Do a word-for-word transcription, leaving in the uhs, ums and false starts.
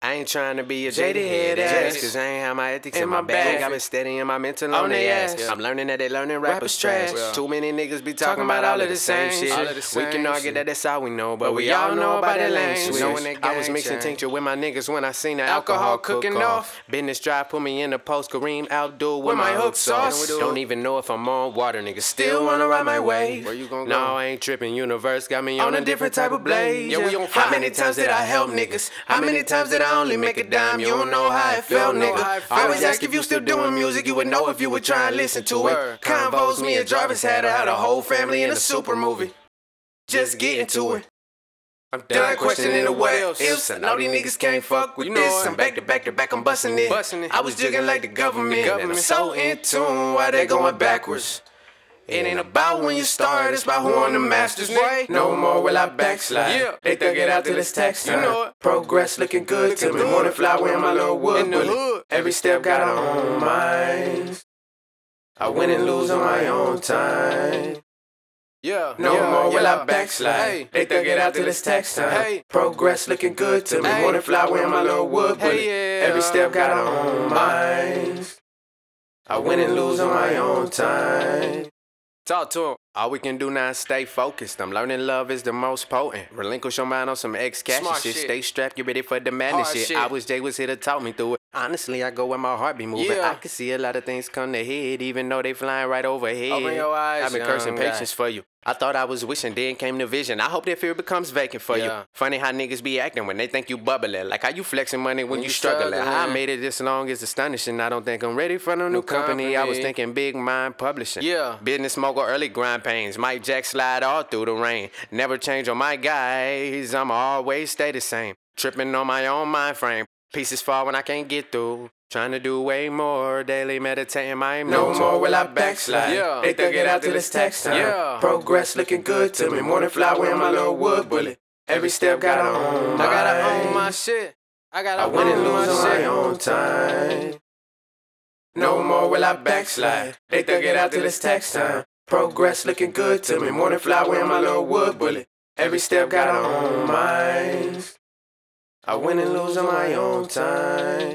I ain't trying to be a jaded head ass, cause I ain't have my ethics in, in my bag. bag. I've been steadying my mental on their ass. Yeah. I'm learning that they learning rappers trash. Yeah. Too many niggas be talking about all of the same shit. We can argue that that's all we know, but we all know about that lane switch. I was mixing tincture with my niggas when I seen the alcohol cooking off. Business drive put me in the post, Kareem Abdul with my hook sauce. Don't even know if I'm on water, niggas still wanna ride my wave. Where you gonna go? No, I ain't tripping. Universe got me on a different type of blaze. Yeah, we on How many times did I help niggas? How many times did I only make a dime? You don't know how it felt, nigga. I always ask if you still doing music. You would know if you would try and listen to it. Convos, me and Jarvis had had a whole family in a super movie. Just get into it. I'm done questioning the what ifs. I know these niggas can't fuck with this. I'm back to back to back, I'm busting it. I was jigging like the government, and I'm so in tune. Why they going backwards? It ain't about when you start, it's about who on the masters, nigga. No more will I backslide. Yeah. They thug it out till it's tax time. You know it. Progress looking good to me. Morning flower in my little wood in the hood. Every step got her own mind. I win and lose on my own time. Yeah. No yeah, more will yeah. I backslide. Hey. They thug it out till it's tax time. Hey. Progress looking good to me. Hey. Morning flower in my little wood hey, yeah. Every step got her own mind. I win and lose on my own time. Talk to him. All we can do now is stay focused. I'm learning love is the most potent. Relinquish your mind on some ex-cash shit. shit. Stay strapped, get ready for the madness shit. shit. I wish Jay was here to talk me through it. Honestly, I go where my heart be moving. Yeah. I can see a lot of things come to head, even though they flying right overhead. Open your eyes, I've been cursing young guy. patience for you. I thought I was wishing, then came the vision. I hope that fear becomes vacant for Yeah. you. Funny how niggas be acting when they think you bubbling. Like how you flexing money when, When you you struggling. struggling. How I made it this long is astonishing. I don't think I'm ready for no new, New company. I was company. thinking big mind publishing. Yeah. Business mogul, early grind pains. Mike Jack slide all through the rain. Never change on my guys. I'ma always stay the same. Tripping on my own mind frame. Pieces fall when I can't get through. Trying to do way more. Daily meditating my No mental. more will I backslide. Yeah. They thug it out till it's tax time. Yeah. Progress looking good to me. Morning flower in my little wood bullet. Every step got her own. I gotta mind. own my shit. I gotta I win and own lose my on my shit. own time. No more will I backslide. They thug it out till it's tax time. Progress looking good to me. Morning flower in my little wood bullet. Every step got her own mind. I win and lose on my own time.